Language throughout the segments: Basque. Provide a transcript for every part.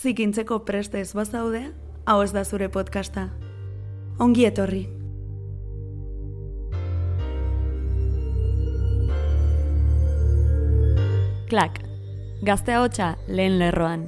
zikintzeko preste ez bazaude, hau ez da zure podcasta. Ongi etorri. Klak, gazte ahotsa lehen lerroan.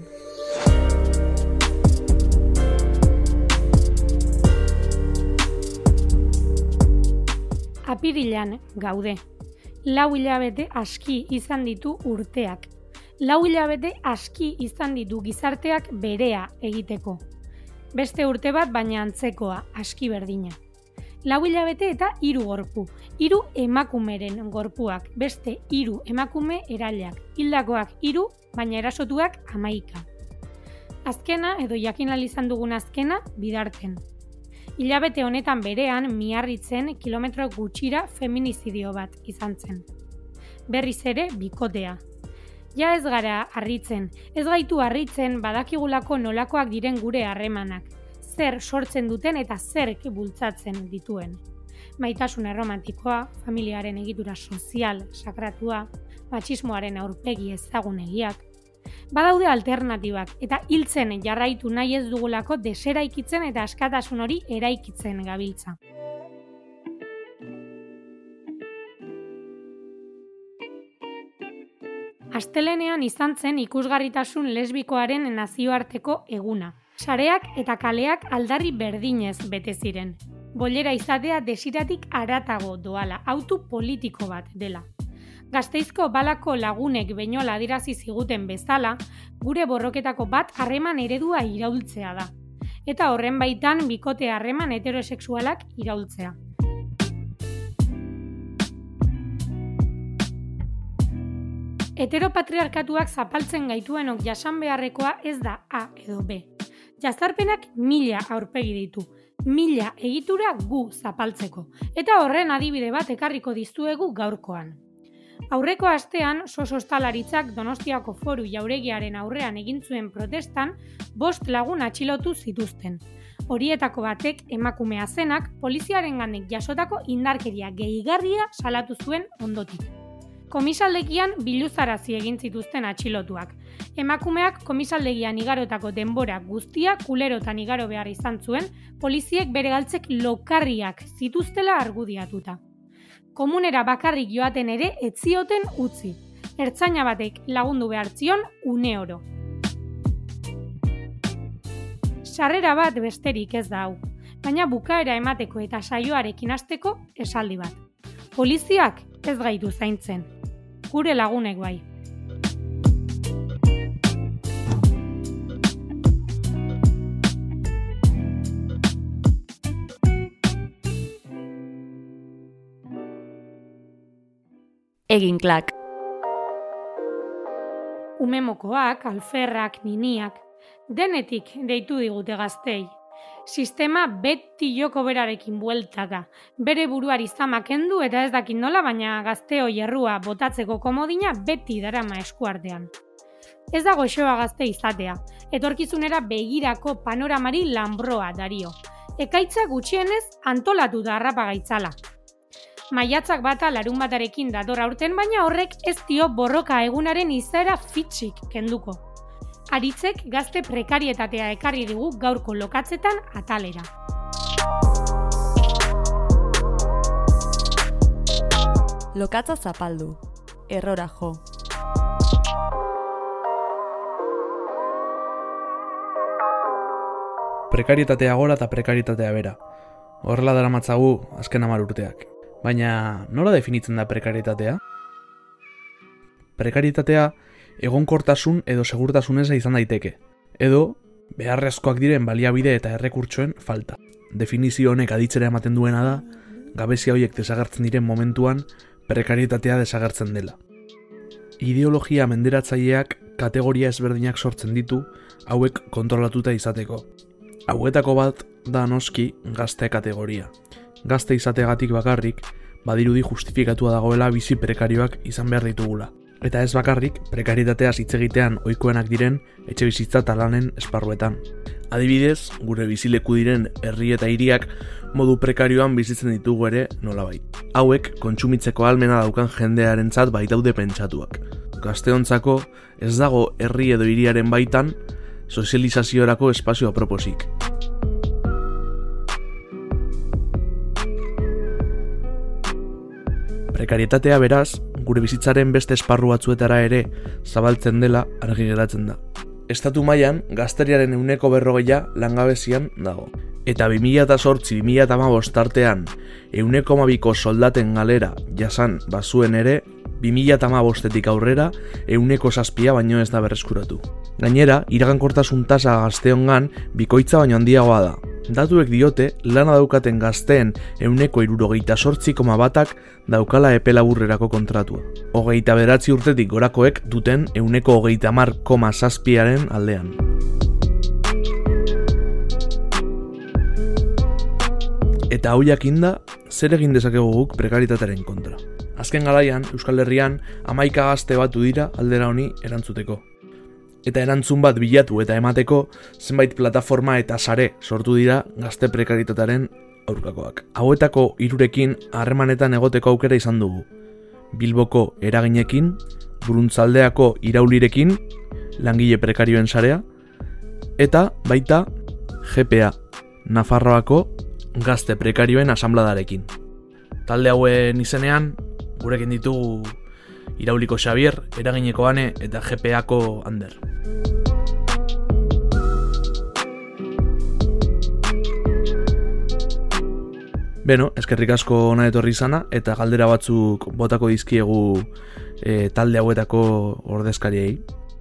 Apirilean gaude. 4 hilabete aski izan ditu urteak. 4 hilabete aski izan ditu gizarteak berea egiteko. Beste urte bat baina antzekoa, aski berdina. 4 hilabete eta 3 gorpu. 3 emakumeren gorpuak, beste 3 emakume erailak. Hildakoak 3, baina erasotuak 11. Azkena, edo jakin ahal izan dugun azkena, Bidarten. Hilabete honetan berean Miarritzen kilometro gutxira feminizidio bat izan zen. Berriz ere bikotea. Ja ez gara harritzen, ez gaitu harritzen badakigulako nolakoak diren gure harremanak, zer sortzen duten eta zerk bultzatzen dituen. Maitasun erromantikoa, familiaren egitura sozial sakratua, matxismoaren aurpegi ezagunegiak. Badaude alternatibak eta hiltzen jarraitu nahi ez dugulako deseraikitzen eta askatasun hori eraikitzen gabiltza. Astelehenean izan zen ikusgarritasun lesbikoaren nazioarteko eguna. Sareak eta kaleak aldarri berdinez bete ziren. Bollera izatea desiratik haratago doala, autu politiko bat dela. Gasteizko balako lagunek beinola adirazi ziguten bezala, gure borroketako bat harreman eredua iraultzea da. Eta horren baitan bikote harreman heterosexualak iraultzea. Heteropatriarkatuak zapaltzen gaituenok jasan beharrekoa ez da A edo B. Jazarpenak 1000 aurpegi ditu, 1000 egitura gu zapaltzeko, eta horren adibide bat ekarriko dizuegu gaurkoan. Aurreko astean, sosostalaritzak Donostiako Foru Jauregiaren aurrean egin zuen protestan 5 lagun atxilotu zituzten. Horietako batek emakumea zenak poliziarengandik jasotako indarkeria gehigarria salatu zuen ondotik. Komisaldegian biluzarazi egin zituzten atxilotuak. Emakumeak komisaldegian igarotako denbora guztia kulerotan igaro behar izan zuen, poliziek bere galtzek lokarriak zituztela argudiatuta. Komunera bakarrik joaten ere ez zioten utzi. Ertzaina batek lagundu behar zion uneoro. Sarrera bat besterik ez da hau, baina bukaera emateko eta saioarekin hasteko esaldi bat. Poliziak ez gaitu zaintzen, gure lagunek bai. Egin klak. Umemokoak, alferrak, niniak, denetik deitu digute gaztei. Sistema beti joko berarekin bueltaka. Bere buruari zama kendu eta ez dakit nola, baina gazteo jerrua botatzeko komodina beti darama eskuartean. Ez da goxoa gazte izatea, etorkizunera begirako panoramari lanbroa dario. Ekaitza gutxienez antolatu da harrapagaitzala. Maiatzak bata larunbatarekin dator aurten, baina horrek ez dio borroka egunaren izaera fitxik kenduko. Aritzek gazte prekarietatea ekarri digu gaurko lokatzetan atalera. Lokatza zapaldu, errora jo. Prekarietatea gora eta prekarietatea bera. Horrela daramatzagu azken 10 urteak. Baina nola definitzen da prekarietatea? Prekarietatea egonkortasun edo segurtasun eza izan daiteke. Edo beharrezkoak diren baliabide eta errekurtsoen falta. Definizio honek aditzera ematen duena da, gabezia horiek desagertzen diren momentuan prekarietatea desagertzen dela. Ideologia menderatzaileak kategoria ezberdinak sortzen ditu hauek kontrolatuta izateko. Hauetako bat da noski gazte kategoria. Gazte izateagatik bakarrik, badirudi justifikatua dagoela bizi prekarioak izan behar ditugula. Eta ez bakarrik, prekarietateaz hitz egitean ohikoenak diren etxebizitza eta lanen esparruetan. Adibidez, gure bizileku diren herri eta hiriak modu prekarioan bizitzen ditugu ere nolabait. Hauek kontsumitzeko ahalmena daukan jendearentzat baitaude pentsatuak. Gazteontzako ez dago herri edo hiriaren baitan sozializaziorako espazio aproposik. Prekarietatea beraz, gure bizitzaren beste esparru batzuetara ere zabaltzen dela argi geratzen da. Estatu mailan gazteriaren 40% langabezian dago. Eta 2008-2015 tartean 1,2ko soldaten galera jasan bazuen ere, 2015etik aurrera 7% baino ez da berreskuratu. Gainera, iragankortasun tasa gazteongan bikoitza baino handiagoa da. Datuek diote, lana daukaten gazteen 78,1ak daukala epe laburrerako kontratua. 29 urtetik gorakoek duten 30,7aren aldean. Eta hau jakinda, zer egin dezakegu guk prekaritatearen kontra. Azken garaian, Euskal Herrian 11 gazte batu dira aldera honi erantzuteko. Eta erantzun bat bilatu eta emateko zenbait plataforma eta sare sortu dira gazte prekaritatearen aurkakoak. Hauetako 3rekin harremanetan egoteko aukera izan dugu. Bilboko eraginekin, Buruntzaldeako iraulirekin, langile prekarioen sarea, eta baita GPA, Nafarroako gazte prekarioen asanbladarekin. Talde hauen izenean, gurekin ditugu Irauliko Xabier, Eragineko Ane eta GPAko Ander. Beno, eskerrik asko hona etorri izana eta galdera batzuk botako dizkiegu talde hauetako ordezkariei.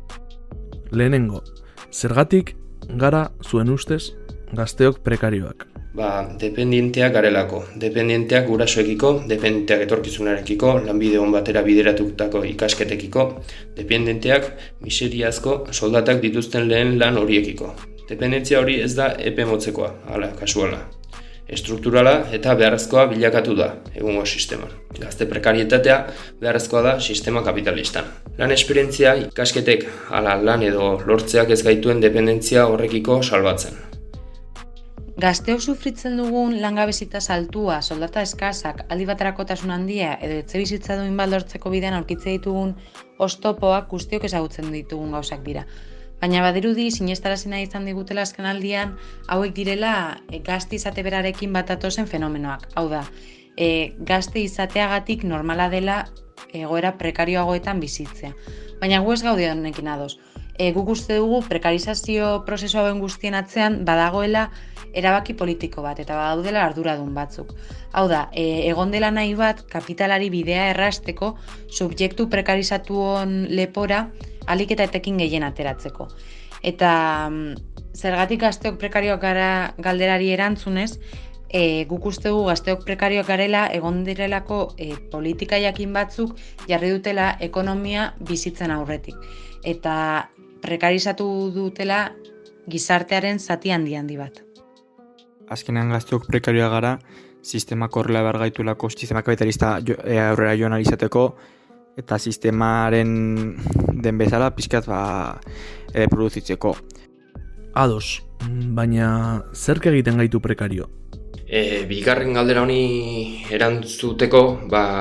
Lehenengo, zergatik gara zuen ustez gazteok prekarioak? Dependienteak garelako. Dependienteak gurasoekiko, dependienteak etorkizunarekiko, lanbide on batera bideratutako ikasketekiko, dependienteak miseriazko soldatak dituzten lehen lan horiekiko. Dependentzia hori ez da epe motzekoa, kasuala. Estrukturala eta beharrezkoa bilakatu da egungo sisteman. Gazte prekarietatea beharrezkoa da sistema kapitalistan. Lan esperientzia ikasketek lan edo lortzeak ez gaituen dependentzia horrekiko salbatzen. Gazteok sufritzen dugun langabezita altua, soldata eskasak, aldi baterakotasun handia edo etxebizitza duin baldortzeko bidean aurkitze ditugun oztopoak guztiok ezagutzen ditugun gauzak dira. Baina badirudi sinestarazina izan digutela azken aldian hauek direla gazte izate berarekin bat datozen fenomenoak. Hau da, gazte izateagatik normala dela egoera prekarioagoetan bizitzea. Baina gu ez gaude honekin ados. Guk uste dugu prekarizazio prozesu hauen guztien atzean badagoela erabaki politiko bat eta badaudela arduradun batzuk. Hau da, egon dela nahi bat kapitalari bidea errasteko subjektu prekarizatuon lepora ahalik eta etekin gehien ateratzeko. Eta zergatik gazteok prekarioak gara galderari erantzunez, guk uste dugu gazteok prekarioak garela egon direlako politika jakin batzuk jarri dutela ekonomia bizitzen aurretik. Eta prekarizatu dutela gizartearen zati handi bat. Azkenean gazteok prekarioa gara, sistemak horrela behar gaitulako, sistema kapitalista aurrera joan izateko, eta sistemaren den bezala pixkat produzitzeko. Ados, baina zerk egiten gaitu prekario? Bigarren galdera honi erantzuteko,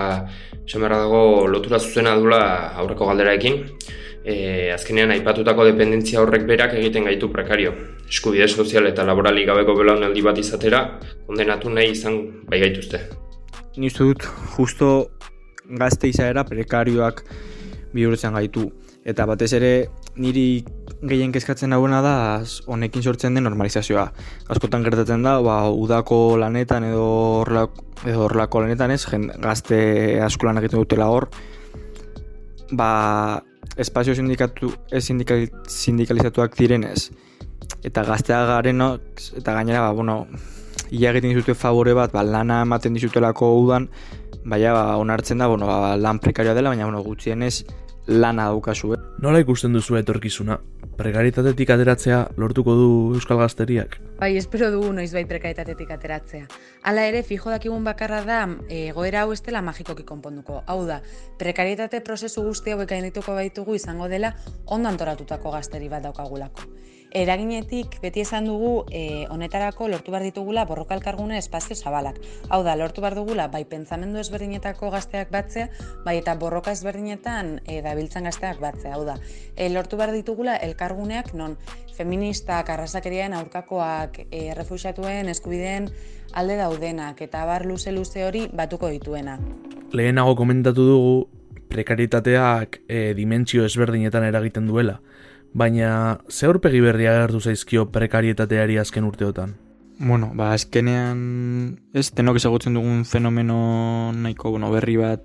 esan dago lotura zuzena dula aurreko galderaekin. Azkenean aipatutako dependentzia horrek berak egiten gaitu prekario. Eskubide sozial eta laboralik gabeko belaunaldi bat izatera, kondenatu nahi izan bai gaituzte. Ni uste dut, justo gazte izaera prekarioak bihurtzen gaitu. Eta batez ere niri gehien kezkatzen hauena da honekin sortzen den normalizazioa. Askotan gertatzen da, udako lanetan edo horrelako lanetan ez, gazte asko lanak egiten dutela hor, espazio sindikalizatuak direnez, eta gaztea garenok, eta gainera, ia egiten dizute favore bat, lana ematen dizutelako udan, onartzen da, lan prekarioa dela, baina gutxienez lana daukazu. Nola ikusten duzu etorkizuna? Prekaritatetik ateratzea lortuko du euskal gazteriak? Bai, espero dugu noizbait prekaritatetik ateratzea. Hala ere, fijo dakigun bakarra da, egoera hau ez dela magikoki konponduko. Hau da, prekaritate prozesu guzti hauek gaindituko baitugu izango dela ondo antolatutako gazteri bat daukagulako. Eraginetik beti esan dugu honetarako lortu behar ditugula borroka elkargune espazio zabalak. Hau da, lortu behar dugula bai pentsamendu ezberdinetako gazteak batzea, bai eta borroka ezberdinetan dabiltzan gazteak batzea. Hau da, lortu behar ditugula elkarguneak non feministak, arrazakeriaren aurkakoak, errefuxiatuen eskubideen alde daudenak eta abar luze hori batuko dituena. Lehenago komentatu dugu prekarietateak dimentsio ezberdinetan eragiten duela, baina ze aurpegi berria agertu zaizkio prekarietateari azken urteotan? Bueno, azkenean denok ezagutzen dugun fenomeno nahiko berri bat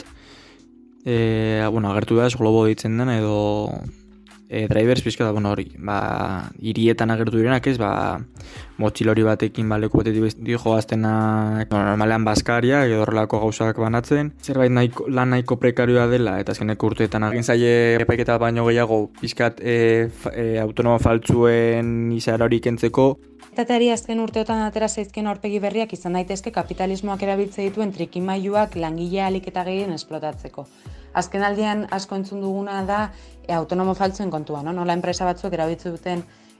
agertu da, globo deitzen dena edo drivers pizka da, hori, hirietan agertu direnak motxilori batekin leku batetik joaztenak normalean bazkariak edo horrelako gauzak banatzen. Zerbait lan nahiko prekarioa dela eta azkeneko urteetan egin zaie epaiketa baino gehiago pizkat autonomo faltzuen izaera hori kentzeko. Etateari azken urteotan atera zaizkien aurpegi berriak izan daitezke kapitalismoak erabiltze dituen trikimailuak langilea ahalik eta gehien esplotatzeko. Azken aldian asko entzun duguna da autonomo faltzuen kontua, nola enpresa batzuk erabiltzen duten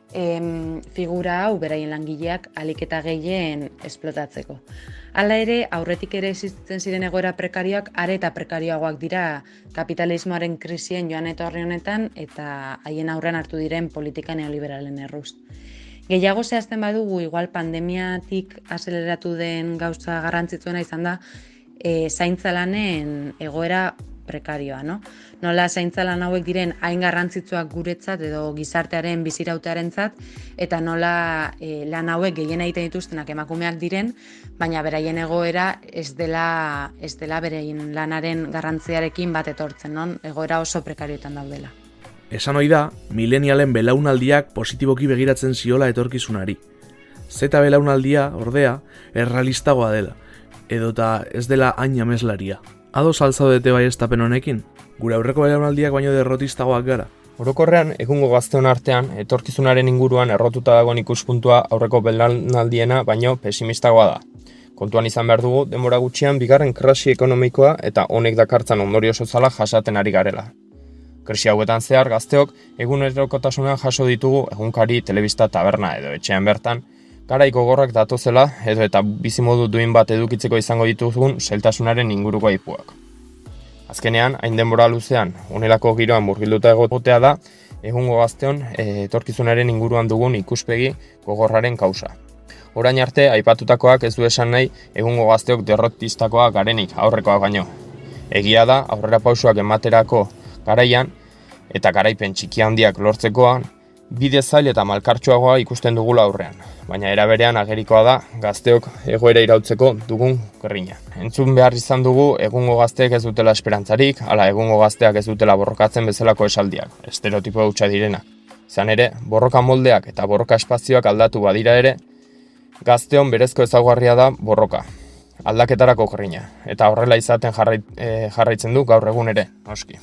figura hau beraien langileak ahalik eta gehien esplotatzeko. Hala ere, aurretik ere existitzen ziren egoera prekarioak are eta prekarioagoak dira kapitalismoaren krisien joan etorri honetan eta haien aurrean hartu diren politika neoliberalen erruz. Gehiago zehazten badugu, igual pandemiatik azeleratu den gauza garrantzitsuena izan da zaintza lanen egoera prekarioa, no? Nola zaintza lan hauek diren hain garrantzitsuak guretzat edo gizartearen bizirautearentzat eta nola lan hauek gehien egiten dituztenak emakumeak diren, baina beraien egoera ez dela beraien lanaren garrantziarekin bat etortzen, non? Egoera oso prekarioetan daudela. Esan ohi da, milenialen belaunaldiak positiboki begiratzen ziola etorkizunari. Zeta belaunaldia, ordea, errealistagoa dela, edota ez dela hain ameslaria. Ados alzaudete baieztapen honekin? Gure aurreko belaunaldiak baino derrotistagoak gara. Orokorrean, egungo gazteon artean, etorkizunaren inguruan errotuta dagoen ikuspuntua aurreko belaunaldiena baino pesimistagoa da. Kontuan izan behar dugu, denbora gutxian bigarren krisi ekonomikoa eta honek dakartzan ondorio soziala jasaten ari garela. Krisi hauetan zehar gazteok egunerokotasuna jaso ditugu egunkari, telebista, taberna edo etxean bertan, garai gogorrak datozela edo eta bizimodu duin bat edukitzeko izango ditugun zailtasunaren inguruko aipuak. Azkenean, hain denbora luzean, honelako giroan murgilduta egotea da, egungo gazteon etorkizunaren inguruan dugun ikuspegi gogorraren kausa. Orain arte, aipatutakoak ez du esan nahi egungo gazteok derrotistakoak garenik aurrekoak baino. Egia da, aurrera pausoak ematerako garaian eta garaipen txiki handiak lortzekoan, bide zail eta malkartsuagoa ikusten dugula aurrean, baina era berean agerikoa da gazteok egoera irautzeko dugun gerrina. Entzun behar izan dugu egungo gazteek ez dutela esperantzarik, ala egungo gazteak ez dutela borrokatzen bezalako esaldiak, estereotipo hutsa direnak. Izan ere, borroka moldeak eta borroka espazioak aldatu badira ere, gazteon berezko ezaugarria da borroka, aldaketarako gerrina, eta horrela izaten jarraitzen du gaur egun ere, noski.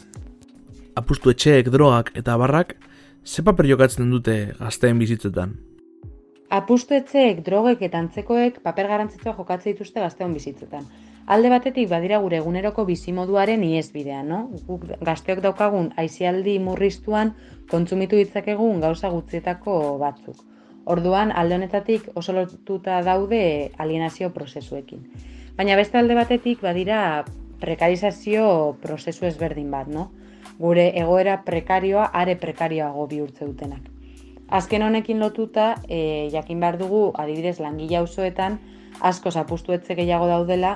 Apustu etxeek, drogak eta barrak, ze paper jokatzen dute gazteen bizitzetan? Apustu etxeek, drogek eta antzekoek paper garrantzitsua jokatzen dituzte gazteon bizitzetan. Alde batetik badira gure eguneroko bizimoduaren ihesbidea, no? Guk gazteok daukagun aisialdi murriztuan kontsumitu ditzakegun gauza gutxietako batzuk. Orduan, alde honetatik oso lotuta daude alienazio prozesuekin. Baina beste alde batetik badira prekarizazio prozesu ezberdin bat, no? Gure egoera prekarioa are prekarioago bihurtze dutenak. Azken honekin lotuta, jakin behar dugu, adibidez langile auzoetan asko apustu etxe gehiago daudela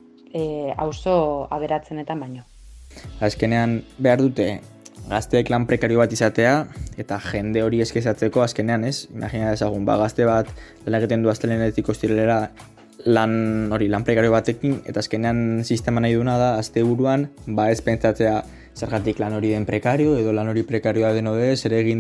auzo aberatzenetan baino. Azkenean behar dute gazteek lan prekario bat izatea eta jende hori eskezatzeko azkenean ez. Imagina dezagun, gazte bat lan egiten du astelehenetik ostiralera lan prekario batekin eta azkenean sistema nahi duna da asteburuan ez pentsatzea zergatik lan hori den prekario edo lan hori prekarioa den ode, zer egin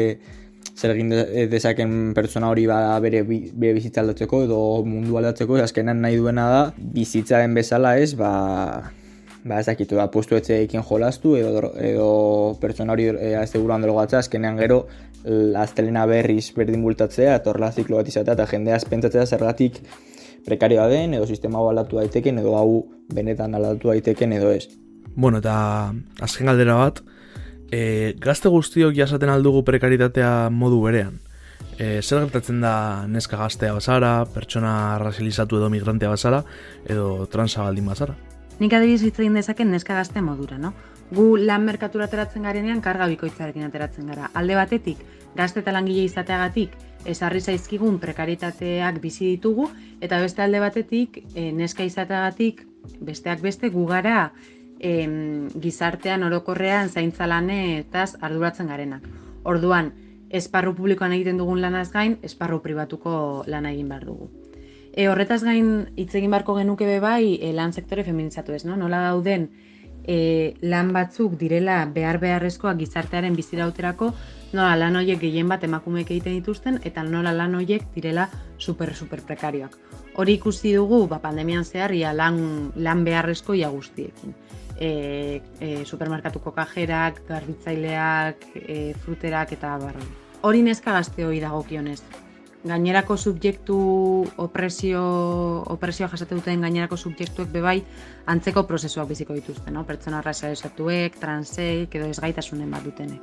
dezaken pertsona hori bere bizitza aldatzeko edo mundu aldatzeko, azkenan nahi duena da bizitzaren bezala ez, ez dakitu da postu etxeekin jolastu edo pertsona hori asteburuan drogatzea, azkenean gero astelena berriz berdin bultatzea eta horrela ziklo bat izatea eta jendea pentsatzea zergatik prekarioa den edo sistema hau aldatu daiteken edo hau benetan aldatu daiteken edo ez. Bueno, eta azken galdera bat, gazte guztiok jasaten aldugu prekaritatea modu berean. Zer gertatzen da neska gaztea bazara, pertsona razializatu edo migrantea bazara, edo transa baldin bazara? Nik adibidez hitz egin dezaken neska gazte modura, no? Gu lan merkatura ateratzen garenean karga bikoitzarekin ateratzen gara. Alde batetik, gazte eta langile izateagatik ezarri zaizkigun prekaritateak bizi ditugu, eta beste alde batetik, neska izateagatik, besteak beste gu gara gizartean orokorrean zaintza lanetaz arduratzen garenak. Orduan, esparru publikoan egiten dugun lanaz gain, esparru pribatuko lana egin behar dugu. Horretaz gain hitz egin beharko genuke bai lan sektore feminizatu ez, no? Nola dauden lan batzuk direla beharrezkoak gizartearen bizirauterako, nola lan horiek gehien bat emakumeek egiten dituzten, eta nola lan horiek direla super prekarioak. Hori ikusi dugu pandemian zehar lan beharrezko ia guztiekin. Supermerkatuko kajerak, garbitzaileak, fruterak eta barri. Hori neska gazteoi dagokionez. Gainerako subjektu opresioa jasate duten gainerako subjektuek bebai antzeko prozesuak biziko dituzte, no? Pertsona razializatuek, transek edo ezgaitasunen bat dutenek.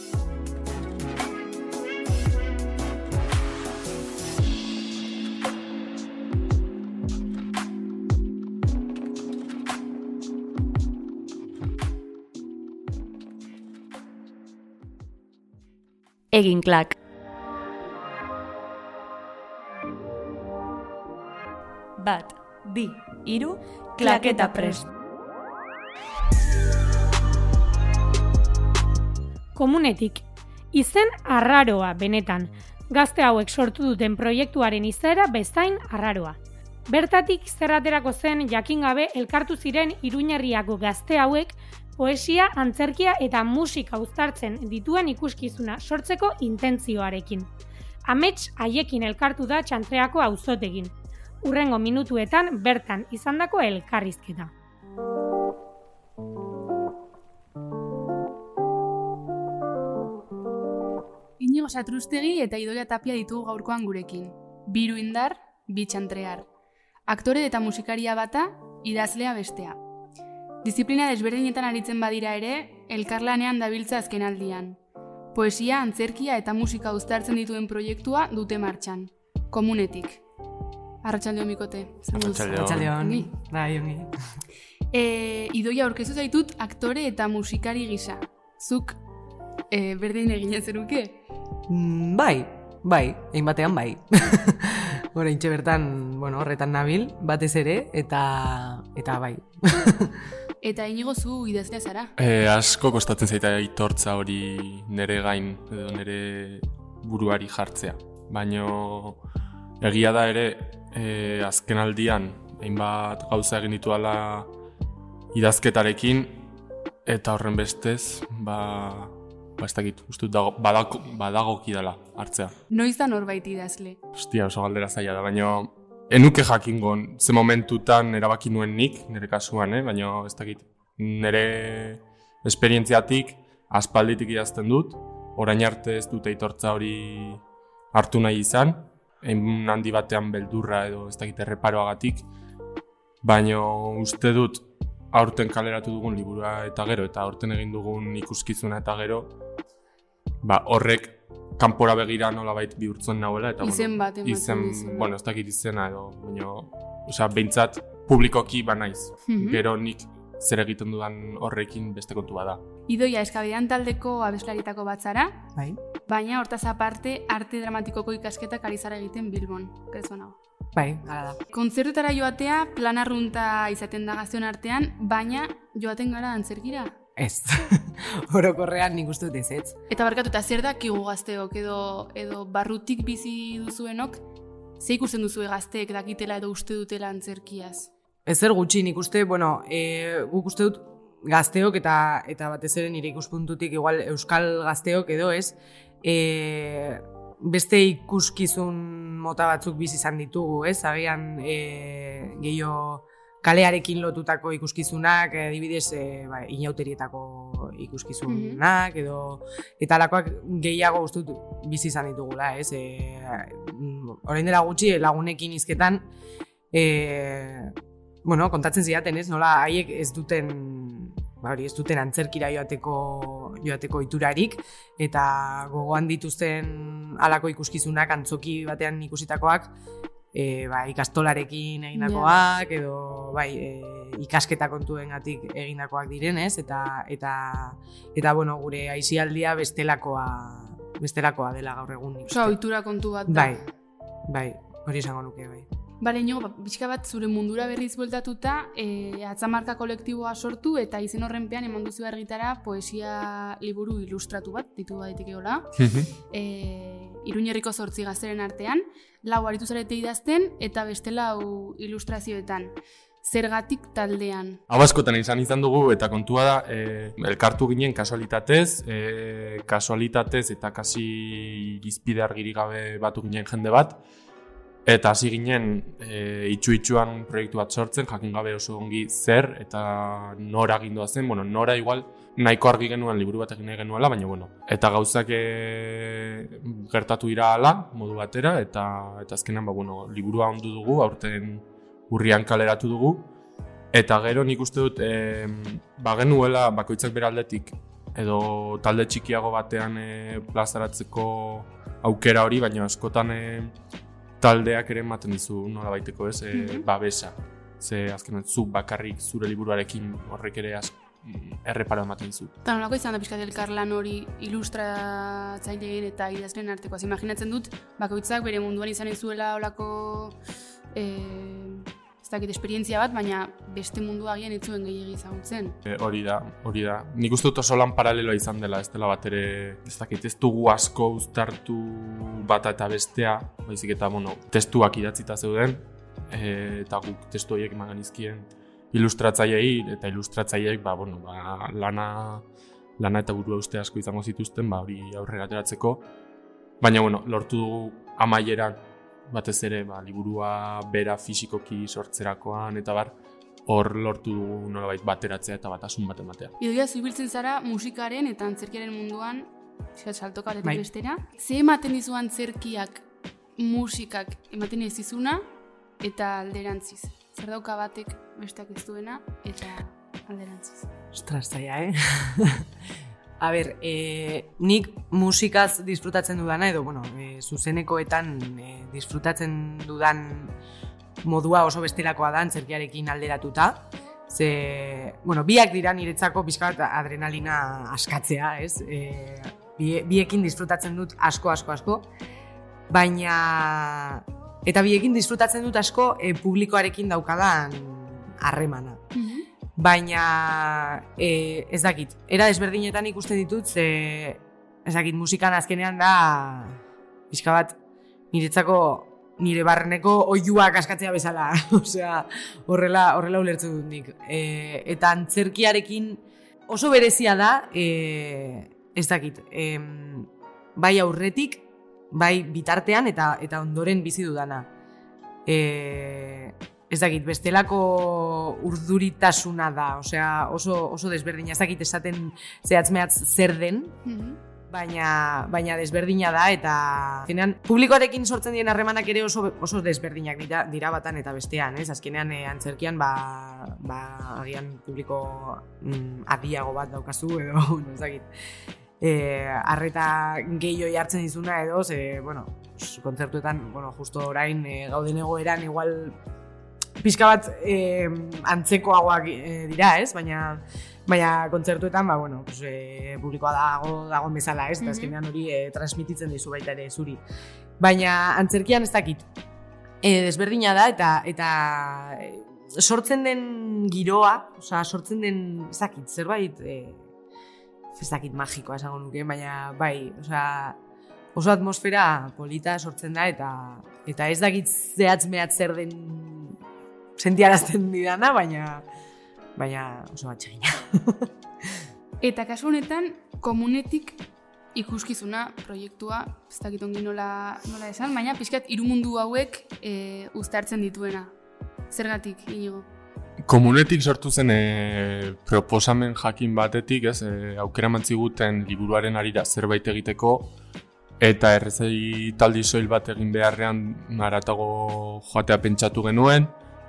Egin klak. Bat, bi, hiru, klaketa prest. Komunetik. Izen arraroa benetan. Gazte hauek sortu duten proiektuaren izaera bezain arraroa. Bertatik zerraterako zen jakin gabe elkartu ziren Iruñerriako gazte hauek poesia, antzerkia eta musika uztartzen dituen ikuskizuna sortzeko intentzioarekin. Amets haiekin elkartu da Txantreako auzotegin. Hurrengo minutuetan bertan izandako elkarrizketa. Inigo Satrustegi eta Idoia Tapia ditugu gaurkoan gurekin. Bi Iruindar, bi Txantrear. Aktore eta musikaria bata, idazlea bestea. Disiplina desberdinetan aritzen badira ere, elkarlanean dabiltza azkenaldian. Poesia, antzerkia eta musika uztartzen dituen proiektua dute martxan. Komunetik. Arratsaldeon bikote. Arratsaldeon. Bai, ongi. Idoia aurkeztu zaitut aktore eta musikari gisa. Zuk berdin eginen zenuke? Bai, egin batean bai. Oraintxe bertan, horretan nabil, batez ere, eta bai. Eta Inigo zu idazlea zara? Asko kostatzen zaita aitortza hori nere gain, edo nere buruari jartzea. Baina egia da ere, azken aldian, hainbat gauza egin dituala idazketarekin, eta horren bestez, ez dakit, uste dut badagoki dela hartzea. Noiz da norbait idazle? Ostia, oso galdera zaila da, baina enuke jakingon, ze momentutan erabaki nuen nik, nire kasuan, baina ez dakit, nire esperientziatik, aspalditik idazten dut, orain arte ez dute aitortza hori hartu nahi izan, egin handi batean beldurra edo ez dakit erreparoagatik, baina uste dut aurten kaleratu dugun liburua eta gero, eta aurten egin dugun ikuskizuna eta gero, horrek kanpora begira nolabait bihurtzen nahuela, eta izen bat ematen dizu. Ez dakit izena edo, baina, behintzat publikoki banaiz, gero nik zer egiten dudan horrekin beste kontua da. Idoia, Eskabidean taldeko abeslaritako bat zara, bai. Baina hortaz aparte arte dramatikoko ikasketak ari zara egiten Bilbon, krezo nago. Bai, gara da. Kontzertutara joatea plan arrunta izaten da gazteon artean, baina joaten gara antzerkira? Ez, orokorrean nik uste dut ez. Eta barkatuta, zer dakigu gazteok edo barrutik bizi duzuenok, ze ikusten duzue gazteek dakitela edo uste dutela antzerkiaz? Ezer gutxi nik uste, guk uste dut gazteok eta batez ere nire ikuspuntutik igual euskal gazteok edo ez, beste ikuskizun mota batzuk bizi izan ditugu, ez? Agian gehiago kalearekin lotutako ikuskizunak, adibidez inauterietako ikuskizunak eta alakoak gehiago uste dut bizi izan ditugula, ez? Orain dela gutxi lagunekin hizketan kontatzen zidaten, ez? Nola haiek ez duten hori ez duten antzerkira joateko iturarik, eta gogoan dituzten halako ikuskizunak antzoki batean ikusitakoak, ikastolarekin egindakoak, edo ikasketa kontuengatik egindakoak direnez, eta bueno, gure aisialdia bestelakoa dela gaur egun. Osa, ohitura kontu bat da. Bai, hori esango nuke, bai. Bale, Inigo, pixka bat zure mundura berriz bueltatuta, atzamarka kolektiboa sortu eta izen horrenpean eman duzu argitara poesia liburu ilustratu bat, ditu daitekeola. Iruñerriko 8 gazteren artean, 4 aritu zarete idazten eta beste 4 ilustrazioetan. Zergatik taldean? Hau askotan izan dugu eta kontua da, elkartu ginen kasualitatez eta kasi irizpide argirik gabe batu ginen jende bat, eta hasi ginen itxu-itxuan proiektu bat sortzen, jakin gabe oso ongi zer eta nora agindua zen, nora igual nahiko argi genuen liburu bat egin nahi genuela, baina eta gauzak gertatu dira hala, modu batera, eta azkenan liburua ondu dugu, aurten urrian kaleratu dugu, eta gero nik uste dut genuela bakoitzak bere aldetik edo talde txikiago batean plazaratzeko aukera hori, baina askotan taldeak ere ematen dizu nola baiteko babesa. Ze azkenan zu bakarrik zure liburuarekin horrek ere erreparo ematen dizu. Eta nolako izan da pixkat elkarlan hori ilustratzaileen eta idazleen arteko. Imaginatzen dut, bakoitzak bere munduan izan zuela olako esperientzia bat, baina beste mundu agian ez zuen gehiegi ezagutzen. Hori da. Nik uste dut oso lan paraleloa izan dela, ez dela bat ere, ez dugu asko uztartu bata eta bestea, baizik eta, testuak idatzita zeuden, eta guk testu horiek eman genizkien ilustratzaileei, eta ilustratzaileek, lana eta burua uste asko izango zituzten, hori aurrera ateratzeko, baina, lortu dugu amaieran, batez ere, liburua bera fisikoki sortzerakoan, eta hor lortu dugu nolabait bateratzea eta batasun bat ematea. Idoia, zubiltzen zara musikaren eta antzerkiaren munduan, saltokaretik bestera. Ze ematen dizu antzerkiak, musikak ematen ez dizuna, eta alderantziz? Zer dauka batek besteak ez duena, eta alderantziz? Ostras, zaila, A ber, nik musikaz disfrutatzen dudana, edo, zuzenekoetan disfrutatzen dudan modua oso bestelakoa da antzerkiarekin alderatuta. Ze, biak dira niretzako pixka bat adrenalina askatzea, ez? Biekin disfrutatzen dut asko. Baina, eta biekin disfrutatzen dut asko publikoarekin daukadan harremana. Baina, ez dakit, era desberdinetan ikusten ditut, ez dakit, musikan azkenean da, pixka bat, niretzako, nire barreneko oihuak askatzea bezala, osea, horrela ulertzen dut nik. Eta antzerkiarekin oso berezia da, ez dakit, bai aurretik, bai bitartean eta ondoren bizi dudana. Ez dakit, bestelako urduritasuna da, osea, oso desberdina, ez dakit esaten zehatz-mehatz zer den, baina desberdina da, eta azkenean publikoarekin sortzen diren harremanak ere oso desberdinak dira batan eta bestean, ez? Azkenean antzerkian, agian publiko adiago bat daukazu, edo, ez dakit, arreta gehioi hartzen dizuna edo, kontzertuetan, justo orain gauden egoeran, igual, pixka bat antzekoagoak dira, ez? Baina kontzertuetan, publikoa dagoen bezala, ez? Eta azkenean hori transmititzen dizu baita ere zuri. Baina antzerkian ez dakit, desberdina da, eta sortzen den giroa, sortzen den, ez dakit, zerbait, ez dakit magikoa esango nuke, baina bai, oso atmosfera polita sortzen da, eta ez dakit zehatz-mehatz zer den sentiarazten didana, baina oso atsegina. Eta kasu honetan, komunetik ikuskizuna proiektua, ez dakit ongi nola esan, baina pixkat hiru mundu hauek uztartzen dituena. Zergatik, Inigo? Komunetik sortu zen proposamen jakin batetik, aukera mantziguten liburuaren arira zerbait egiteko, eta errezei taldi soil bat egin beharrean haratago joatea pentsatu genuen,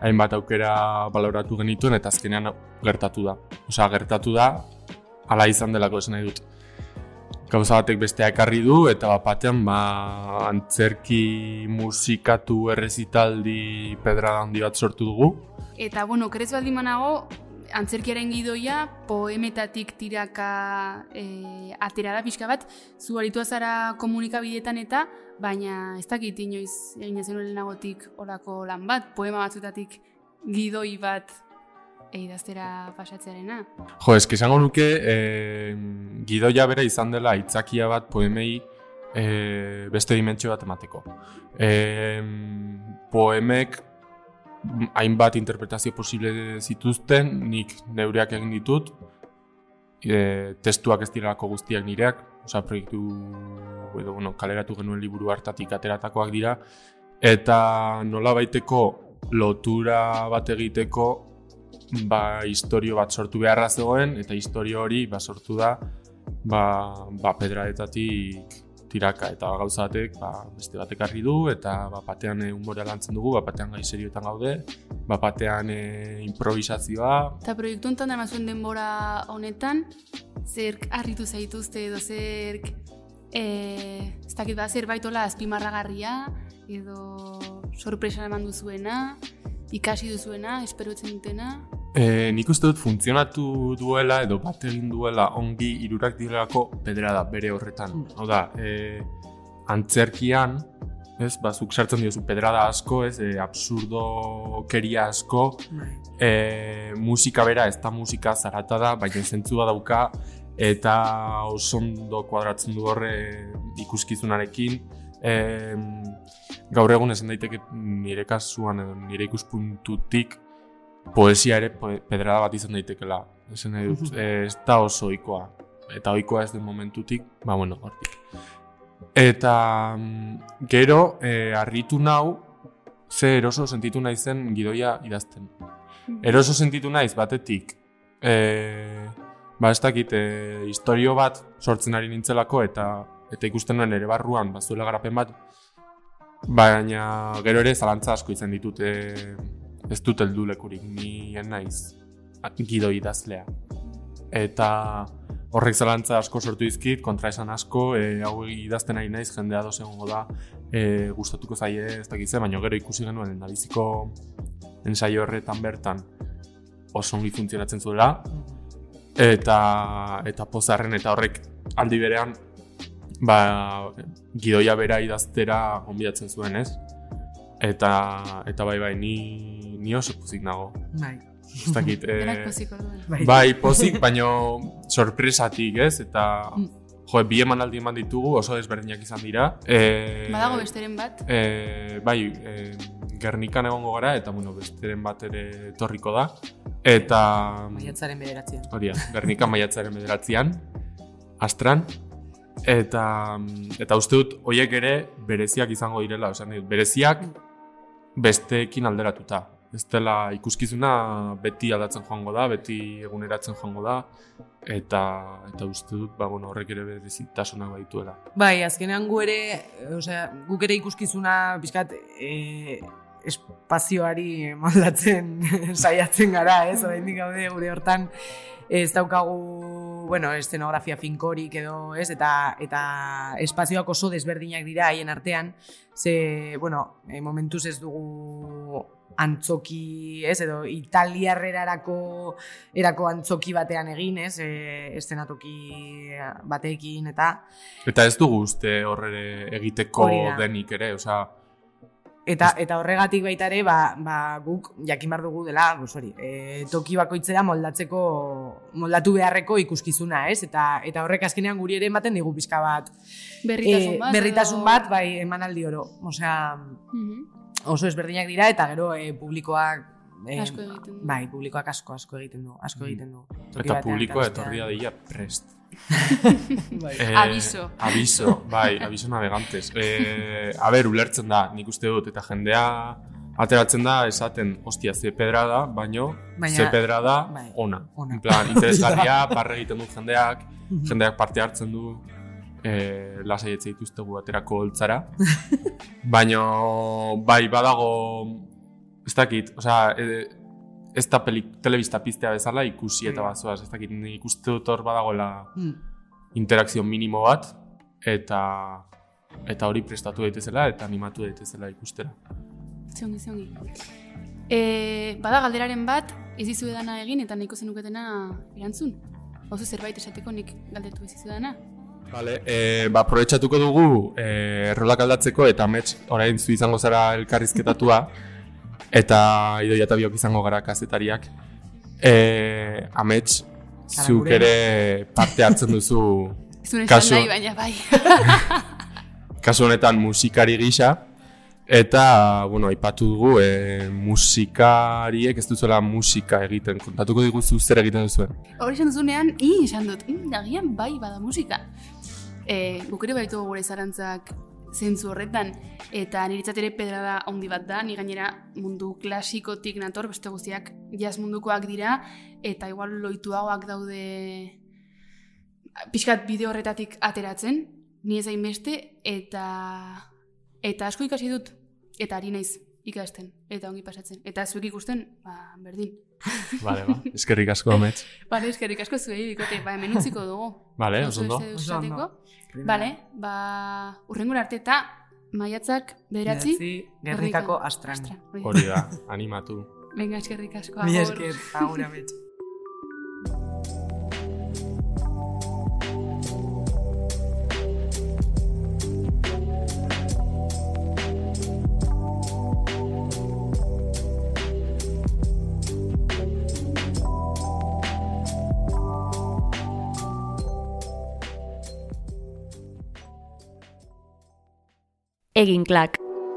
hainbat aukera baloratu genituen eta azkenean gertatu da. Osea, gertatu da, hala izan delako esan nahi dut. Gauza batek bestea ekarri du eta batean antzerki musikatu errezitaldi pedrada handi bat sortu dugu. Eta, okerez baldin manago, antzerkiaren gidoia poemetatik tiraka atera da pixka bat, zu aritua zara komunikabideetan eta, baina ez dakit inoiz egin zenuen lehenagotik olako lan bat, poema batzutatik gidoi bat idaztera pasatzearena. Jo, eski esango nuke gidoia bera izan dela aitzakia bat poemei beste dimentsio bat emateko. Poemek hainbat interpretazio posible zituzten, nik neureak egin ditut, testuak ez direlako guztiak nireak, proiektu edo kaleratu genuen liburu hartatik ateratakoak dira, eta nola baiteko lotura bat egiteko istorio bat sortu beharra zegoen, eta istorio hori sortu da pedradetatik tiraka, eta gauza batek beste batek harri du, eta batean humorea lantzen dugu, batean gai serioetan gaude, batean improvisazioa. Eta proiektu honetan dara zuen denbora honetan, zerk harritu zaituzte edo zerk, ez dakit zerbait hola azpimarragarria, edo sorpresa eman duzuena, ikasi duzuena, esperotzen dutena? Nik uste dut funtzionatu duela edo bat egin duela ongi hirurak direlako pedrada bere horretan. Hau da, antzerkian, zuk sartzen diozu pedrada asko, absurdo keria asko, musika bera ez da musika zarata da, baina zentzua dauka eta oso ondo kuadratzen du horre ikuskizunarekin. Gaur egun esan daiteke nire kasuan edo nire ikuspuntutik poesia ere pedrada bat izan daitekela. Esan nahi dut, ez da oso ohikoa. Eta ohikoa ez den momentutik, hortik. Eta gero, harritu nau, ze eroso sentitu naizen gidoia idazten. Eroso sentitu naiz batetik, ez dakit, istorio bat sortzen ari nintzelako eta ikusten nuen ere barruan, zuela garapen bat, baina gero ere zalantza asko izan ditut, ez dut heldu lekurik, nien naiz gidoi idazlea. Eta horrek zalantza asko sortu dizkit, kontraesan asko, hau idazten ari naiz, jendea doz egongo da, gustatuko zaie ez dakize, baina gero ikusi genuen nabiziko ensaio horretan bertan oso ongi funtzionatzen zuela, eta pozarren eta horrek aldi berean gidoia bera idaztera gonbidatzen zuen, ez? Eta bai, ni oso pozik nago. Bai. Ez dakit. Denak poziko duen. Bai, pozik, baina sorpresatik, ez? Eta, bi emanaldi eman ditugu, oso desberdinak izan dira. Badago besteren bat? Bai, Gernikan egongo gara, eta besteren bat ere etorriko da. Eta... Maiatzaren 9. Hori, Gernikan maiatzaren 9. Astran. Eta uste dut, horiek ere bereziak izango direla, bereziak besteekin alderatuta. Ez dela ikuskizuna beti aldatzen joango da, beti eguneratzen joango da, eta uste dut, horrek ere berezitasunak baituela. Bai, azkenean guk ere ikuskizuna pixkat espazioari moldatzen saiatzen gara, ez? Oraindik gaude gure hortan ez daukagu eszenografia finkorik edo, ez? Eta espazioak oso desberdinak dira haien artean, ze, momentuz ez dugu antzoki, ez? Edo italiarrerarako antzoki batean egin, ez? Eszenatoki batekin eta... Eta ez dugu uste horre egiteko denik ere, osea... Eta horregatik baita ere, guk jakin behar dugu dela, toki bakoitzera moldatu beharreko ikuskizuna, ez? Eta horrek azkenean guri ere ematen digu pixka bat. Berritasun bat, bai, emanaldi oro. Osea, oso ezberdinak dira, eta gero publikoak... Asko egiten du. Bai, publikoak asko egiten du. Eta publikoa etorria dira prest. Aviso, aviso navegantes. Ulertzen da, nik uste dut, eta jendea ateratzen da esaten, hostia, ze pedrada, baina ze pedrada ona. En plan, interesgarria, parre egiten du jendeak parte hartzen du, lasai etxe dituztegu aterako holtzara. Baina, bai, badago ez dakit, osea, ez da telebista piztea bezala ikusi eta bazoaz, ez dakit, ikuste dut hor badagoela interakzio minimo bat, eta hori prestatu daitezela eta animatu daitezela ikustera. Ziongi. Bada galderaren bat, ez dizu edana egin eta nahiko zenuketena erantzun. Oso zerbait esateko nik galdetu ez dizu edana. Vale, aprobetxatuko dugu rolak aldatzeko eta amets orain zu izango zara elkarrizketatua eta Idoia eta biok izango gara kazetariak. Amets, zuk ere parte hartzen duzu kasu nahi, baina bai. Kasu honetan musikari gisa eta, bueno, aipatu dugu musikariek ez duzuela musika egiten. Kontatuko diguzu zer egiten duzuen. Hori esan duzunean, esan dut, nagian bai bada musika. Guk ere baitu gure zarantzak zentzu horretan, eta niretzat ere pedrada handi bat da, ni gainera mundu klasikotik nator, beste guztiak jazz mundukoak dira, eta igual loituagoak daude pixkat bideo horretatik ateratzen, ni ez hainbeste, eta asko ikasi dut, eta ari naiz ikasten, eta ongi pasatzen. Eta zuek ikusten, berdin. Vale, eskerrik asko, Amets. Vale, eskerrik asko zuei, bikote, hemen utziko dugu. Vale, oso ondo. Vale, urrengora arte eta maiatzak 9 Gernikako Astran. Hori da, animatu. Venga, eskerrik asko. Mi esker, agur, Amets. Egin klak.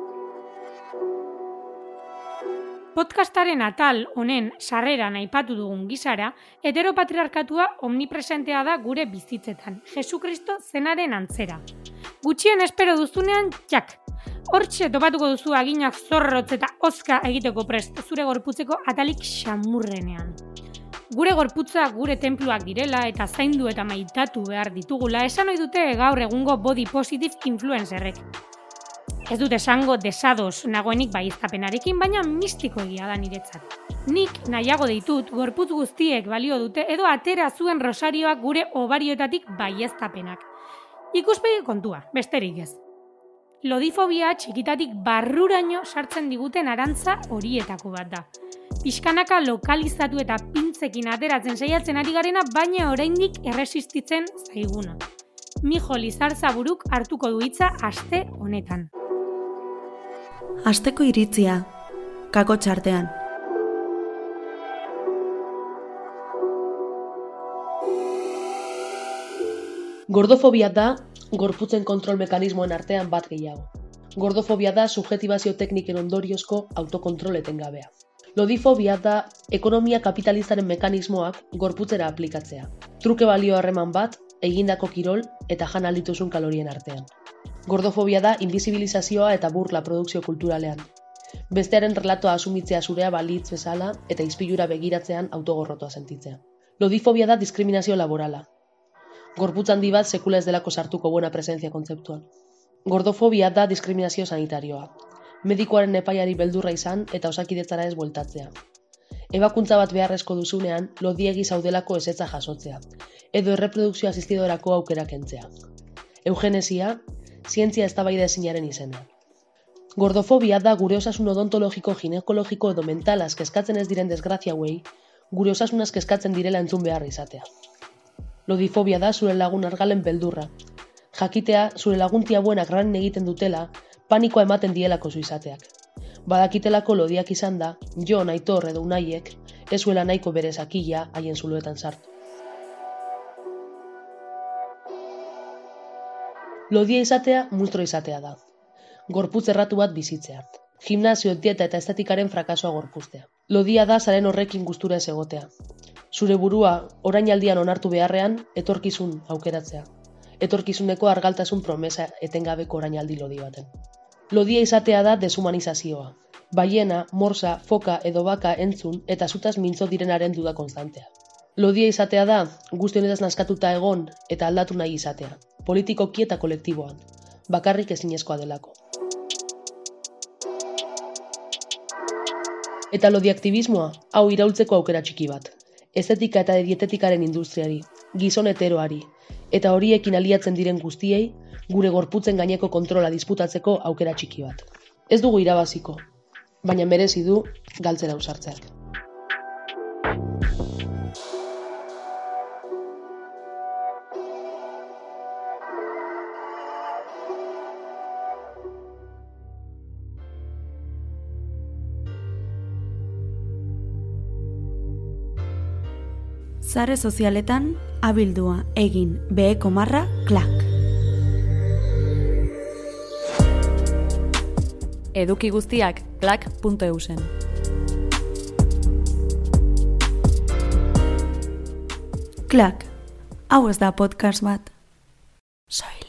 Podcastaren atal honen sarreran aipatu dugun gizara, heteropatriarkatua omnipresentea da gure bizitzetan, Jesukristo zenaren antzera. Gutxien espero duzunean, txak! Hortxe topatuko duzu aginak zorrotz eta hozka egiteko prest zure gorputzeko atalik xamurrenean. Gure gorputza gure tenpluak direla eta zaindu eta maitatu behar ditugula esan ohi dute gaur egungo body positive influencerrek. Ez dut esango desados nagoenik baieztapenarekin, baina mistiko egia da niretzat. Nik nahiago ditut gorputz guztiek balio dute edo atera zuen rosarioak gure obarioetatik baieztapenak. Ikuspegi kontua, besterik ez. Lodifobia txikitatik barruraino sartzen diguten arantza horietako bat da. Pixkanaka lokalizatu eta pintzekin ateratzen saiatzen ari garena, baina oraindik erresistitzen zaiguna. Mijo Lizarzaburuk hartuko du hitza aste honetan. Asteko iritzia, kako txartean. Gordofobia da gorputzen kontrol mekanismoen artean bat gehiago. Gordofobia da subjetibazio tekniken ondoriozko autokontrol etengabea. Lodifobia da ekonomia kapitalistaren mekanismoak gorputzera aplikatzea. Truke balio harreman bat, egindako kirol eta jan aldituzun kalorien artean. Gordofobia da invisibilizazioa eta burla produkzio kulturalean. Bestearen relatoa asumitzea zurea balitz bezala eta izpilura begiratzean autogorrotoa sentitzea. Lodifobia da diskriminazio laborala. Gorputz handi bat sekula ez delako sartuko buena presentzia kontzeptuan. Gordofobia da diskriminazio sanitarioa. Medikoaren epaiari beldurra izan eta osakidetzara ez bueltatzea. Ebakuntza bat beharrezko duzunean, lodiegi zaudelako ezetza jasotzea, edo erreprodukzio asistidorako aukera kentzea. Eugenesia, zientzia eztabaida ezinaren izena. Gordofobia da gure osasun odontologiko, ginekologiko edo mentalaz kezkatzen ez diren desgrazia hauei, gure osasunaz kezkatzen direla entzun beharra izatea. Lodifobia da zure lagun argalen beldurra. Jakitea, zure laguntia buenak ranin egiten dutela, panikoa ematen dielako zu izateak. Badakitelako lodiak izan da, Jon, Aitor edo Unaiek, ez zuela nahiko bere zakila haien zuloetan sartu. Lodia izatea, munstro izatea da. Gorputz erratu bat bizitzea. Gimnasio, dieta eta estetikaren frakasoa gorpuztea. Lodia da zaren horrekin gustura ez egotea. Zure burua, orainaldian onartu beharrean, etorkizun aukeratzea. Etorkizuneko argaltasun promesa etengabeko orainaldi lodi baten. Lodia izatea da deshumanizazioa. Baiena, morsa, foka edo baka entzun eta zutaz mintzo direnaren duda konstantea. Lodia izatea da, guzti honetaz naskatuta egon eta aldatu nahi izatea. Politikoki eta kolektiboan. Bakarrik ezinezkoa delako. Eta lodiaktivismoa, hau iraultzeko aukera txiki bat. Estetika eta dietetikaren industriari, gizon heteroari, eta horiekin aliatzen diren guztiei, gure gorputzen gaineko kontrola disputatzeko aukera txiki bat. Ez dugu irabaziko, baina merezi du galtzera ausartzeak. Sare sozialetan, abildua egin beheko marra klak. Eduki guztiak klak.eusen. Klak, hau ez da podcast bat. Soil.